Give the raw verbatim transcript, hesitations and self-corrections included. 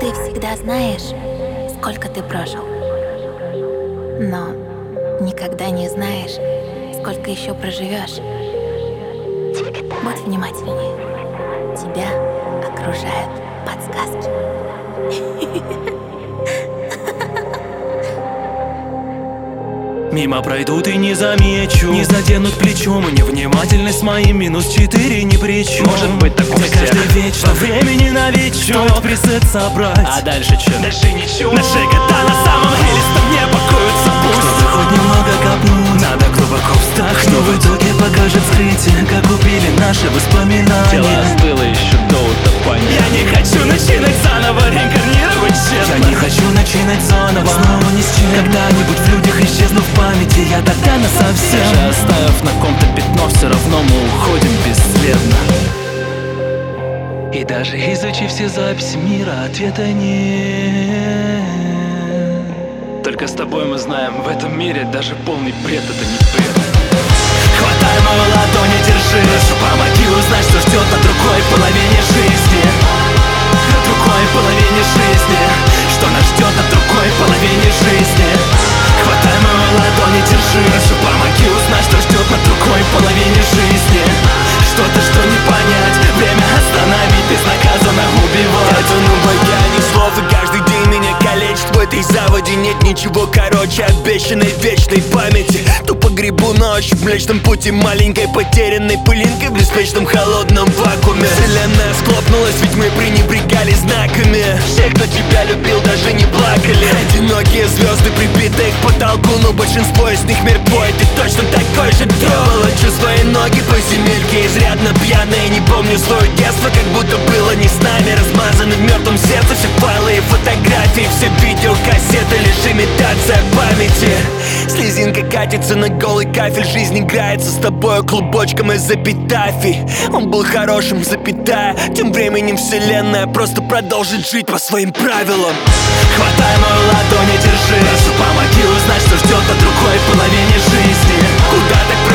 Ты всегда знаешь, сколько ты прожил, но никогда не знаешь, сколько еще проживешь. Будь внимательнее. Тебя окружают подсказки. Мимо пройдут и не замечу, не заденут плечом, и невнимательность моим минус четыре ни при чем. Может быть так у всех. Каждый вечер по времени на вечер стоит пресет собрать. А дальше чё? Дальше ничего. Наши года на самом деле с тобой покоятся пусть. Чтобы хоть немного копнуть, надо глубоко вздохнуть. Что в итоге покажет скрытие, как убили наши воспоминания. Тело остыло еще до утопания. Я не хочу начинать заново, реинкарнировать честно. Я не хочу начинать заново, снова ни с чем. Когда-нибудь в людях исчезнув в памяти, я тогда насовсем. Даже оставив на ком-то пятно, все равно мы уходим бесследно. И даже изучив все записи мира, ответа нет. Только с тобой мы знаем, в этом мире даже полный бред — это не бред. Хватай мою ладонь и держи. Прошу, помоги узнать, что ждет на другой половине жизни. На другой половине жизни. Что нас ждет на другой половине жизни. Хватай мою ладонь и держи. Прошу, помоги узнать, что ждет на другой половине жизни. Что-то, что не понять, время остановить, безнаказанно убивать. Я тону в океане слов, и каждый день меня калечит. В этой заводе нет ничего короче обещанной вечной памяти. Тупо гребу на ощупь в Млечном пути маленькой потерянной пылинкой в беспечном холодном вакууме. Вселенная схлопнулась, ведь мы пренебрегали знаками. Все, кто тебя любил, даже не плакали. Одинокие звезды, прибитые к потолку, но большинство из них мертвое. Ты точно такой же тролль. Волочу свои ноги по земельке, изрядно пьяная. Не помню свое детство, как будто было не с нами. Размазаны в мертвом сердце все файлы и фотографии, все видеокассеты, лишь имитация памяти. Слезинка катится на голый кафель, жизнь играется с тобою клубочком из эпитафий. Он был хорошим, запятая. Тем временем вселенная просто продолжит жить по своим правилам. Хватай мою ладонь и держи. Прошу, помоги узнать, что ждет на другой половине жизни. Куда так